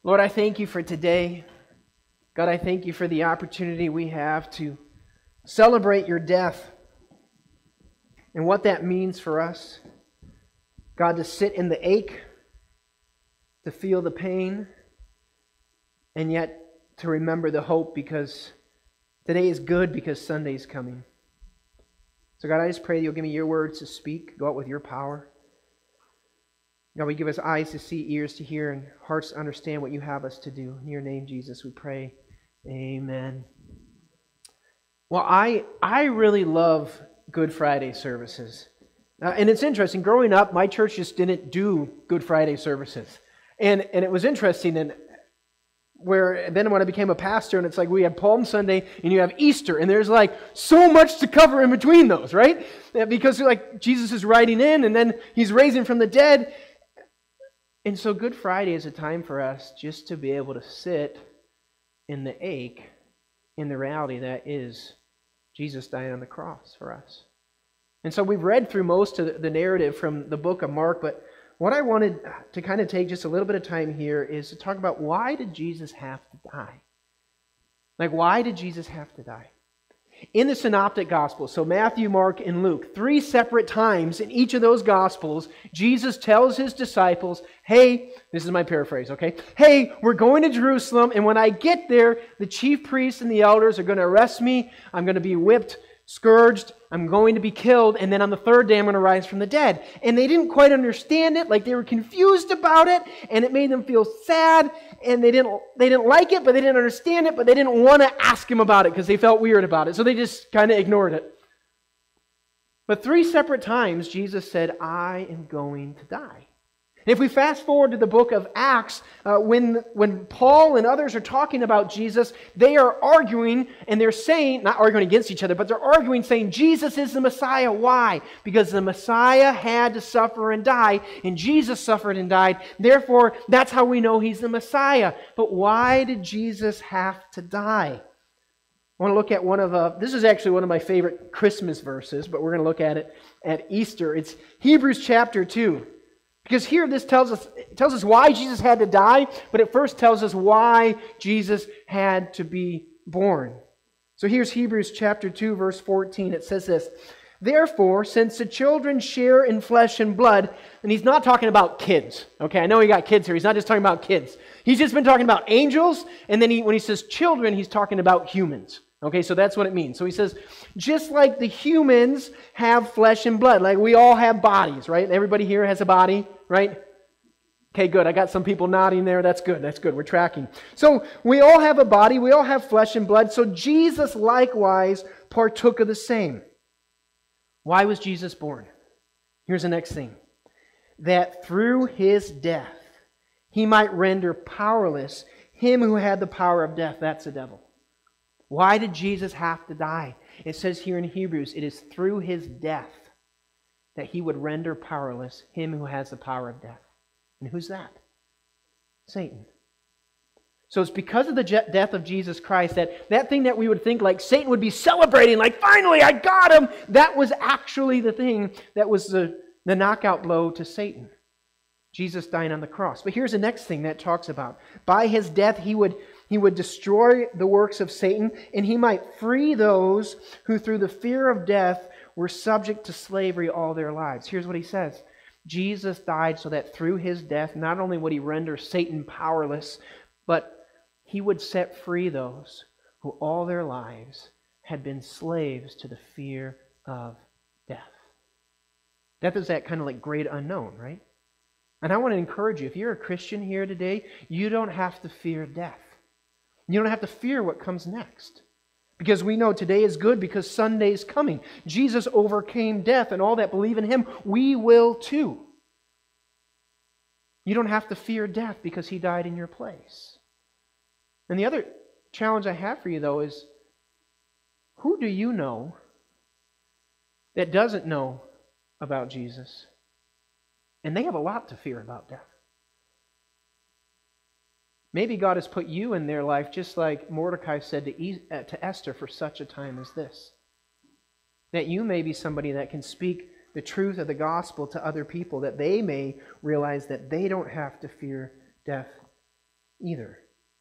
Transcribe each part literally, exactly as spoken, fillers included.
Lord, I thank you for today. God, I thank you for the opportunity we have to celebrate your death and what that means for us. God, to sit in the ache, to feel the pain, and yet to remember the hope, because today is good because Sunday's coming. So God, I just pray that you'll give me your words to speak. Go out with your power. God, we give us eyes to see, ears to hear, and hearts to understand what you have us to do. In your name, Jesus, we pray. Amen. Well, I I really love Good Friday services. Uh, and it's interesting. Growing up, my church just didn't do Good Friday services. And, and it was interesting. And where then when I became a pastor, and it's like we have Palm Sunday and you have Easter, and there's like so much to cover in between those, right? Because like Jesus is riding in, and then he's raising from the dead. And so Good Friday is a time for us just to be able to sit in the ache, in the reality that is Jesus dying on the cross for us. And so we've read through most of the narrative from the book of Mark, but what I wanted to kind of take just a little bit of time here is to talk about, why did Jesus have to die? Like, why did Jesus have to die? In the Synoptic Gospels, so Matthew, Mark, and Luke, three separate times in each of those Gospels, Jesus tells his disciples, hey, this is my paraphrase, okay? Hey, we're going to Jerusalem, and when I get there, the chief priests and the elders are going to arrest me. I'm going to be whipped, scourged, I'm going to be killed, and then on the third day I'm going to rise from the dead. And they didn't quite understand it, like they were confused about it, and it made them feel sad, and they didn't they didn't like it, but they didn't understand it, but they didn't want to ask him about it because they felt weird about it. So they just kind of ignored it. But three separate times Jesus said, I am going to die. And if we fast forward to the book of Acts, uh, when, when Paul and others are talking about Jesus, they are arguing, and they're saying, not arguing against each other, but they're arguing saying Jesus is the Messiah. Why? Because the Messiah had to suffer and die, and Jesus suffered and died. Therefore, that's how we know he's the Messiah. But why did Jesus have to die? I want to look at one of, uh, this is actually one of my favorite Christmas verses, but we're going to look at it at Easter. It's Hebrews chapter two. Because here this tells us, it tells us why Jesus had to die, but it first tells us why Jesus had to be born. So here's Hebrews chapter two, verse fourteen. It says this, therefore, since the children share in flesh and blood, and he's not talking about kids. Okay, I know he got kids here. He's not just talking about kids. He's just been talking about angels, and then he, when he says children, he's talking about humans. Okay, so that's what it means. So he says, just like the humans have flesh and blood, like we all have bodies, right? Everybody here has a body, right? Okay, good. I got some people nodding there. That's good. That's good. We're tracking. So we all have a body. We all have flesh and blood. So Jesus likewise partook of the same. Why was Jesus born? Here's the next thing. That through his death, he might render powerless him who had the power of death. That's the devil. Why did Jesus have to die? It says here in Hebrews, it is through his death that he would render powerless him who has the power of death. And who's that? Satan. So it's because of the death of Jesus Christ that that thing that we would think like Satan would be celebrating, like finally I got him, that was actually the thing that was the, the knockout blow to Satan. Jesus dying on the cross. But here's the next thing that talks about. By his death he would He would destroy the works of Satan, and he might free those who through the fear of death were subject to slavery all their lives. Here's what he says. Jesus died so that through his death, not only would he render Satan powerless, but he would set free those who all their lives had been slaves to the fear of death. Death is that kind of like great unknown, right? And I want to encourage you, if you're a Christian here today, you don't have to fear death. You don't have to fear what comes next. Because we know today is good because Sunday's coming. Jesus overcame death, and all that believe in him, we will too. You don't have to fear death because he died in your place. And the other challenge I have for you, though, is who do you know that doesn't know about Jesus? And they have a lot to fear about death. Maybe God has put you in their life just like Mordecai said to, e- uh, to Esther for such a time as this. That you may be somebody that can speak the truth of the gospel to other people, that they may realize that they don't have to fear death either.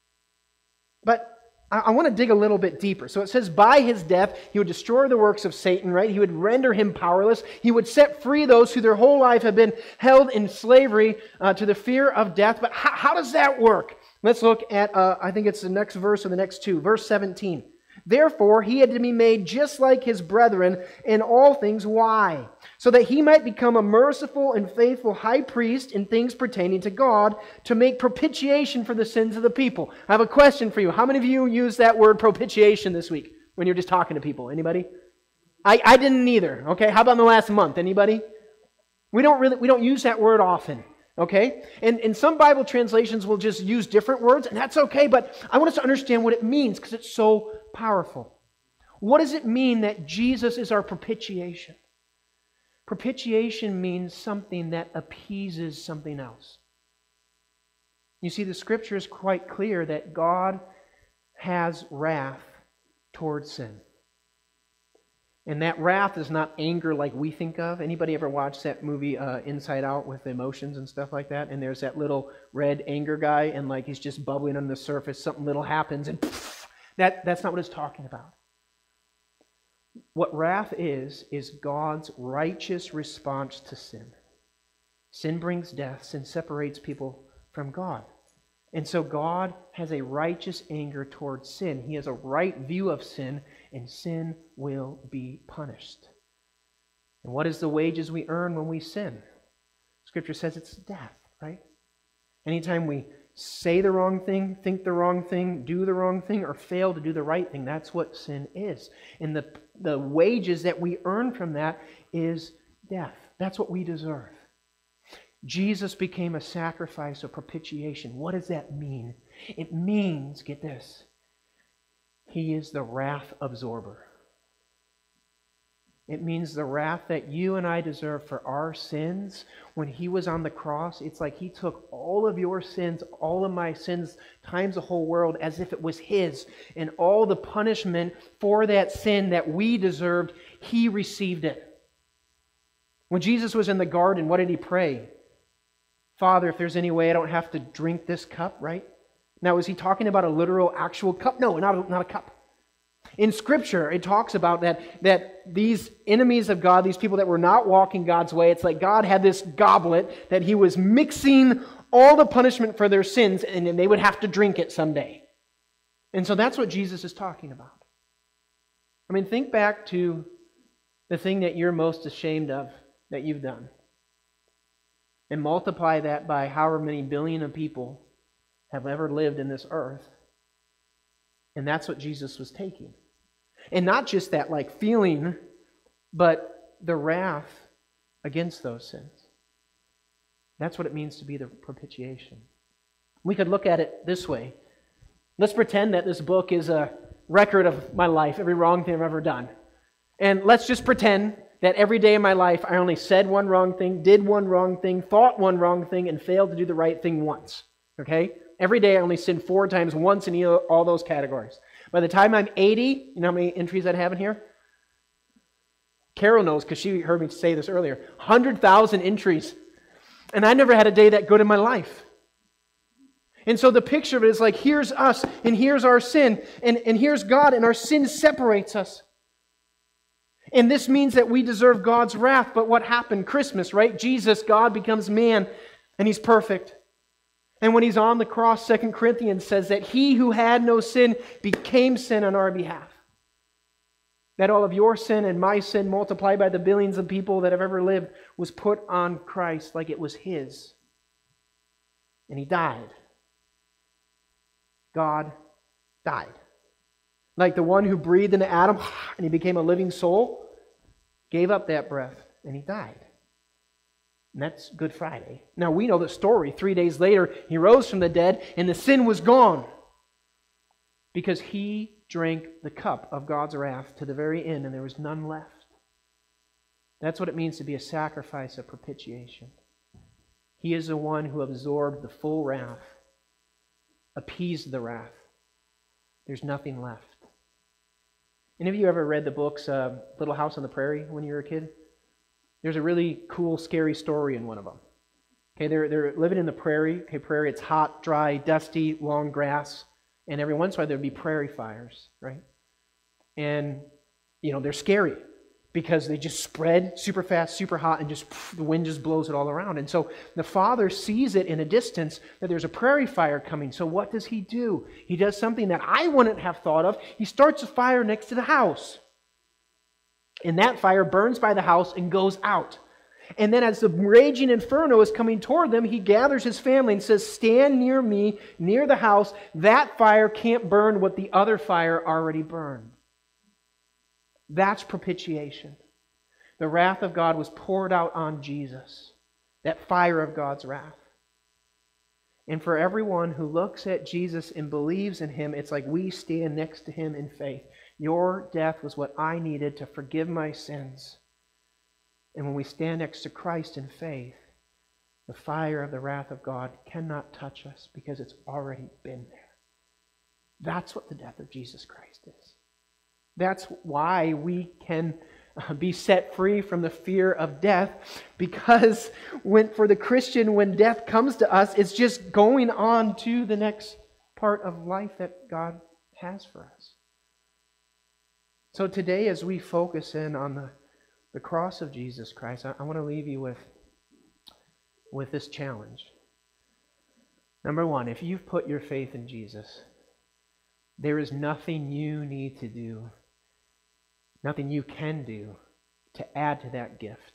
But I, I want to dig a little bit deeper. So it says, by his death, he would destroy the works of Satan, right? He would render him powerless. He would set free those who their whole life have been held in slavery uh, to the fear of death. But how, how does that work? Let's look at, uh, I think it's the next verse or the next two. Verse seventeen. Therefore, he had to be made just like his brethren in all things. Why? So that he might become a merciful and faithful high priest in things pertaining to God, to make propitiation for the sins of the people. I have a question for you. How many of you use that word propitiation this week when you're just talking to people? Anybody? I, I didn't either. Okay, how about in the last month? Anybody? We don't really, we don't use that word often. Okay? And, and some Bible translations will just use different words, and that's okay, but I want us to understand what it means because it's so powerful. What does it mean that Jesus is our propitiation? Propitiation means something that appeases something else. You see, the Scripture is quite clear that God has wrath towards sin. And that wrath is not anger like we think of. Anybody ever watched that movie uh, Inside Out with the emotions and stuff like that? And there's that little red anger guy, and like he's just bubbling on the surface. Something little happens, and poof, that, that's not what it's talking about. What wrath is, is God's righteous response to sin. Sin brings death. Sin separates people from God. And so God has a righteous anger towards sin. He has a right view of sin, and sin will be punished. And what is the wages we earn when we sin? Scripture says it's death, right? Anytime we say the wrong thing, think the wrong thing, do the wrong thing, or fail to do the right thing, that's what sin is. And the, the wages that we earn from that is death. That's what we deserve. Jesus became a sacrifice of propitiation. What does that mean? It means, get this, He is the wrath absorber. It means the wrath that you and I deserve for our sins. When He was on the cross, it's like He took all of your sins, all of my sins, times the whole world, as if it was His. And all the punishment for that sin that we deserved, He received it. When Jesus was in the garden, what did He pray? Father, if there's any way I don't have to drink this cup, right? Now, is He talking about a literal, actual cup? No, not a, not a cup. In Scripture, it talks about that, that these enemies of God, these people that were not walking God's way, it's like God had this goblet that He was mixing all the punishment for their sins, and then they would have to drink it someday. And so that's what Jesus is talking about. I mean, think back to the thing that you're most ashamed of that you've done. And multiply that by however many billion of people have ever lived in this earth. And that's what Jesus was taking. And not just that like feeling, but the wrath against those sins. That's what it means to be the propitiation. We could look at it this way. Let's pretend that this book is a record of my life, every wrong thing I've ever done. And let's just pretend that every day of my life I only said one wrong thing, did one wrong thing, thought one wrong thing, and failed to do the right thing once. Okay? Every day I only sinned four times, once in either, all those categories. By the time I'm eighty, you know how many entries I'd have in here? Carol knows because she heard me say this earlier. one hundred thousand entries. And I never had a day that good in my life. And so the picture of it is like, here's us, and here's our sin, and, and here's God, and our sin separates us. And this means that we deserve God's wrath. But what happened? Christmas, right? Jesus, God becomes man, and He's perfect. And when He's on the cross, Second Corinthians says that He who had no sin became sin on our behalf. That all of your sin and my sin, multiplied by the billions of people that have ever lived, was put on Christ like it was His. And He died. God died. Like the one who breathed into Adam and he became a living soul, gave up that breath and He died. And that's Good Friday. Now we know the story. Three days later, He rose from the dead and the sin was gone. Because He drank the cup of God's wrath to the very end and there was none left. That's what it means to be a sacrifice of propitiation. He is the one who absorbed the full wrath, appeased the wrath. There's nothing left. Any of you ever read the books uh, Little House on the Prairie when you were a kid? There's a really cool, scary story in one of them. Okay, they're, they're living in the prairie. Okay, prairie, it's hot, dry, dusty, long grass. And every once in a while there'd be prairie fires, right? And, you know, they're scary because they just spread super fast, super hot, and just pff, the wind just blows it all around. And so the father sees it in a distance that there's a prairie fire coming. So what does he do? He does something that I wouldn't have thought of. He starts a fire next to the house. And that fire burns by the house and goes out. And then as the raging inferno is coming toward them, he gathers his family and says, stand near me, near the house. That fire can't burn what the other fire already burned. That's propitiation. The wrath of God was poured out on Jesus. That fire of God's wrath. And for everyone who looks at Jesus and believes in Him, it's like we stand next to Him in faith. Your death was what I needed to forgive my sins. And when we stand next to Christ in faith, the fire of the wrath of God cannot touch us because it's already been there. That's what the death of Jesus Christ is. That's why we can be set free from the fear of death, because when, for the Christian, when death comes to us, it's just going on to the next part of life that God has for us. So today, as we focus in on the The cross of Jesus Christ, I, I want to leave you with, with this challenge. Number one, if you've put your faith in Jesus, there is nothing you need to do, nothing you can do to add to that gift.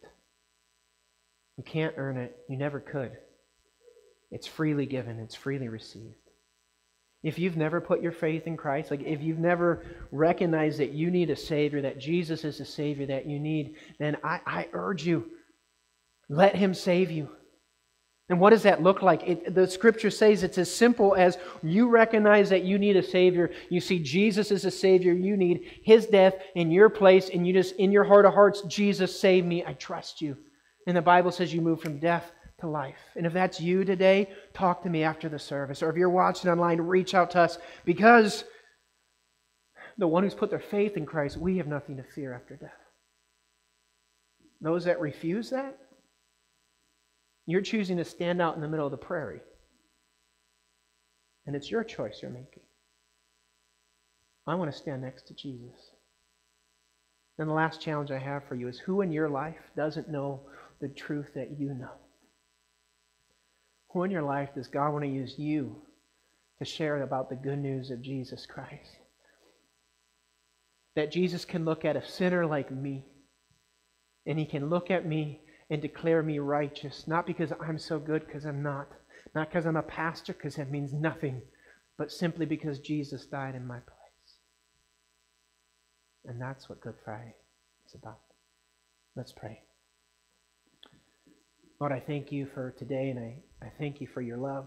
You can't earn it. You never could. It's freely given. It's freely received. If you've never put your faith in Christ, like if you've never recognized that you need a Savior, that Jesus is the Savior that you need, then I, I urge you, let Him save you. And what does that look like? It, the Scripture says it's as simple as you recognize that you need a Savior. You see Jesus is the Savior you need, His death in your place, and you just, in your heart of hearts, Jesus, save me, I trust you. And the Bible says you move from death to life. And if that's you today, talk to me after the service. Or if you're watching online, reach out to us, because the one who's put their faith in Christ, we have nothing to fear after death. Those that refuse that, you're choosing to stand out in the middle of the prairie. And it's your choice you're making. I want to stand next to Jesus. And the last challenge I have for you is, who in your life doesn't know the truth that you know? Who in your life does God want to use you to share about the good news of Jesus Christ? That Jesus can look at a sinner like me, and He can look at me and declare me righteous, not because I'm so good, because I'm not. Not because I'm a pastor, because that means nothing, but simply because Jesus died in my place. And that's what Good Friday is about. Let's pray. Lord, I thank you for today, and I, I thank you for your love.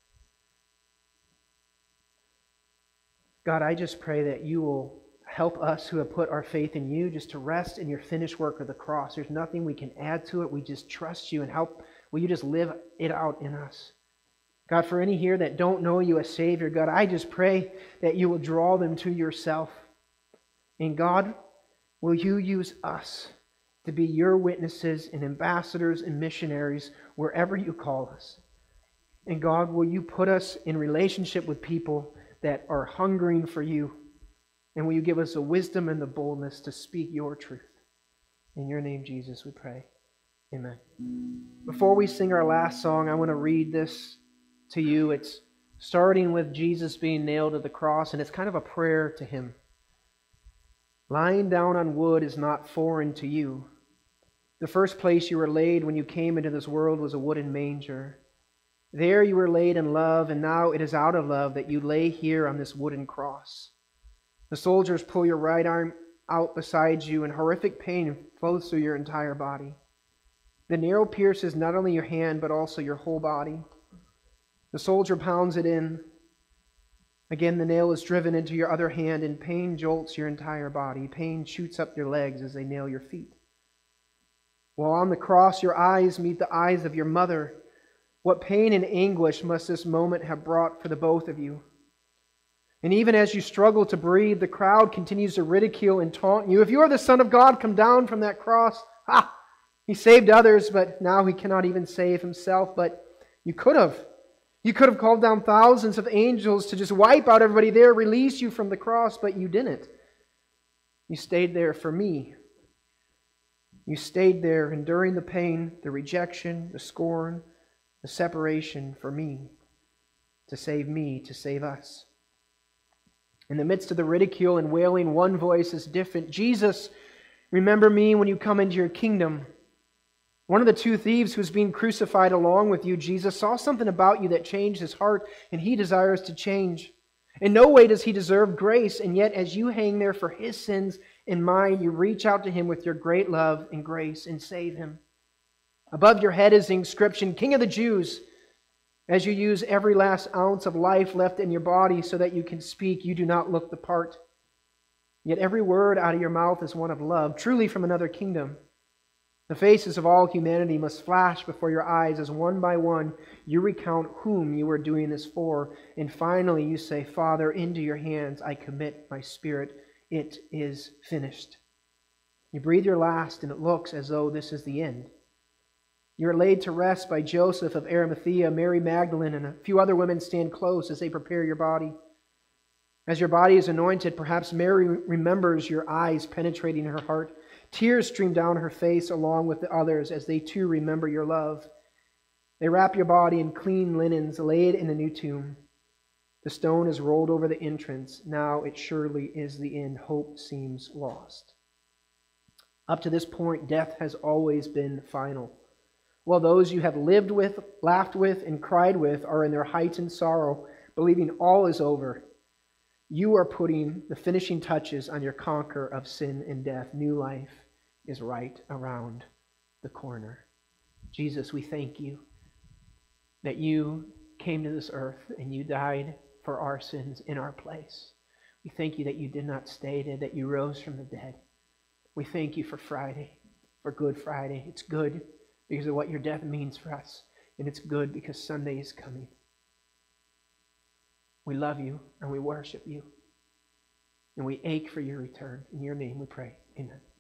God, I just pray that you will help us who have put our faith in you just to rest in your finished work of the cross. There's nothing we can add to it. We just trust you, and help. Will you just live it out in us? God, for any here that don't know you as Savior, God, I just pray that you will draw them to yourself. And God, will you use us to be your witnesses and ambassadors and missionaries wherever you call us. And God, will you put us in relationship with people that are hungering for you? And will you give us the wisdom and the boldness to speak your truth? In your name, Jesus, we pray. Amen. Before we sing our last song, I want to read this to you. It's starting with Jesus being nailed to the cross, and it's kind of a prayer to Him. Lying down on wood is not foreign to you. The first place you were laid when you came into this world was a wooden manger. There you were laid in love, and now it is out of love that you lay here on this wooden cross. The soldiers pull your right arm out beside you, and horrific pain flows through your entire body. The nail pierces not only your hand, but also your whole body. The soldier pounds it in. Again, the nail is driven into your other hand, and pain jolts your entire body. Pain shoots up your legs as they nail your feet. While on the cross, your eyes meet the eyes of your mother. What pain and anguish must this moment have brought for the both of you? And even as you struggle to breathe, the crowd continues to ridicule and taunt you. If you are the Son of God, come down from that cross. Ha! He saved others, but now he cannot even save himself. But you could have. You could have called down thousands of angels to just wipe out everybody there, release you from the cross, but you didn't. You stayed there for me. You stayed there enduring the pain, the rejection, the scorn, the separation for me, to save me, to save us. In the midst of the ridicule and wailing, one voice is different. Jesus, remember me when you come into your kingdom. One of the two thieves who was being crucified along with you, Jesus, saw something about you that changed his heart, and he desires to change. In no way does he deserve grace, and yet as you hang there for his sins and mine, you reach out to him with your great love and grace and save him. Above your head is the inscription, King of the Jews. As you use every last ounce of life left in your body so that you can speak, you do not look the part. Yet every word out of your mouth is one of love, truly from another kingdom. The faces of all humanity must flash before your eyes as one by one you recount whom you are doing this for. And finally you say, Father, into your hands I commit my spirit. It is finished. You breathe your last and it looks as though this is the end. You are laid to rest by Joseph of Arimathea, Mary Magdalene, and a few other women stand close as they prepare your body. As your body is anointed, perhaps Mary remembers your eyes penetrating her heart. Tears stream down her face along with the others as they too remember your love. They wrap your body in clean linens, laid in a new tomb. The stone is rolled over the entrance. Now it surely is the end. Hope seems lost. Up to this point, death has always been final. While those you have lived with, laughed with, and cried with are in their heightened sorrow, believing all is over, you are putting the finishing touches on your conquer of sin and death. New life is right around the corner. Jesus, we thank you that you came to this earth and you died for our sins in our place. We thank you that you did not stay dead, that you rose from the dead. We thank you for Friday, for Good Friday. It's good because of what your death means for us, and it's good because Sunday is coming. We love you and we worship you, and we ache for your return. In your name we pray. Amen.